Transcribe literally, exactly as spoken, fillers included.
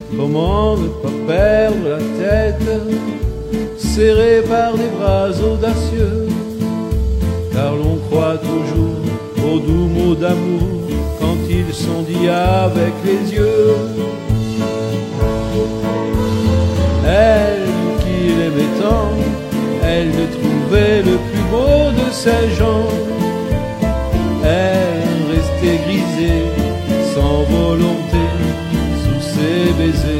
Comment ne pas perdre la tête, serré par des bras audacieux, car l'on croit toujours aux doux mots d'amour quand ils sont dits avec les yeux. Elle qui l'aimait tant, elle le trouvait le plus beau de ces gens. Elle restait grisée, sans volonté, sous ses baisers.